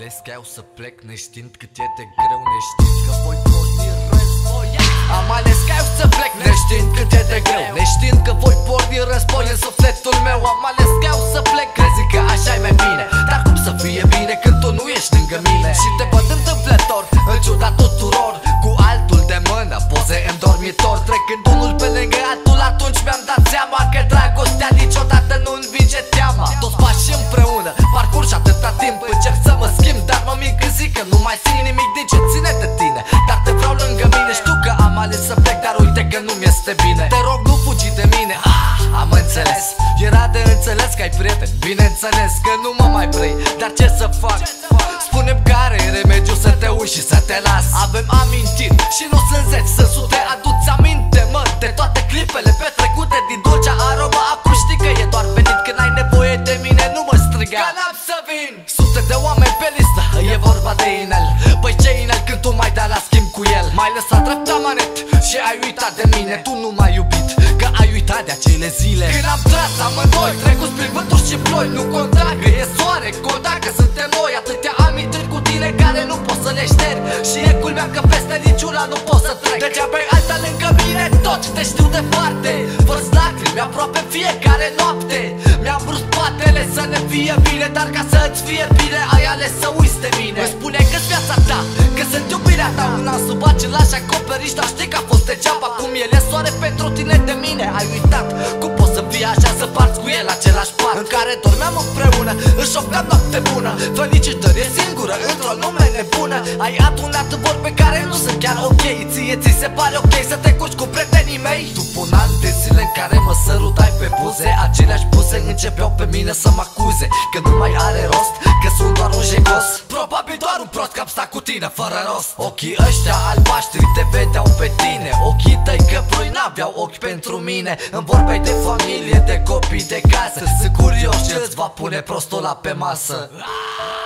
ales că eu să plec neștiind cât e de greu, neștiind că voi porni război. Am ales că eu să plec neștiind cât e de greu, neștiind că voi porni război în sufletul meu. Am ales că eu să plec, crezi că așa-i mai bine, dar cum să fie bine când tu nu ești lângă mine? Și te văd întâmplător, în ciuda tuturor, cu altul de mână, poze în dormitor, trecând unul pe lângă altul. Atunci mi-am dat seama că dragostea niciodată nu învinge teama. Toți pași împreună, parcurs și atâta timp încerc să mă schimb, dar mă mic când zic că nu mai simt nimic din ce ține de tine. Dar te vreau lângă mine, știu că am ales să plec, dar uite că nu-mi este bine. Te rog, nu fugi de mine, am înțeles. Era de înțeles că ai prieten, bineînțeles că nu mă mai vrei, dar ce să fac? Spune-mi care e remediul să te uiți și să te las. Avem amintiri și nu sunt zeci, sunt sute. Adu-ți aminte, mă, de toate clipele petrecute din dulcea aromă. Acum știi că e doar venit când ai nevoie de mine, nu mă striga că n-am să vin. Sute de oameni pe listă, e vorba de inel. Păi ce inel când tu mai dai la schimb cu el? M-ai lăsat dreapta manet și ai uitat de mine. Tu nu m-ai iubit, că ai uitat de acele zile când am tras amândoi, trecuți prin vânturi și ploi. Nu conta că e soare, conta că suntem noi. Atâtea amintiri cu tine care nu poți să le ștergi, și e culmea că peste niciuna nu pot să trec. Degeaba ai alta lângă mine, tot te știu departe. Vărs lacrimi aproape fiecare noapte. Mi-am vrut spatele să ne fie bine, dar ca să îți fie bine ai ales să uiți de mine. Îmi spune că-s viața ta, că sunt iubirea ta. Un an sub același acoperiș, dar știi că a fost degeaba. Cum el e soare pentru tine, de mine ai uitat. Cum poți să fii așa, să parți cu el același pat în care dormeam împreună, își ofteam noapte bună. Felicitări, e singură într-o lume nebună. Ai adunat vorbe care nu sunt chiar ok. Ție ți se pare ok să te curci cu prietenii mei? După un an de zile în care mă sărutai pe buze, aceleași buze începeau pe mine să mă acuze că nu mai are rost, că sunt doar un jegos. Probabil doar un prost că am stat cu tine fără rost. Ochii ăștia albaștri te vedeau pe tine, ochii tăi căprui n-aveau ochi pentru mine. Îmi vorbeai de familie, de copii, de casă. Sunt curios ce îți va pune prostul ăla pe masă.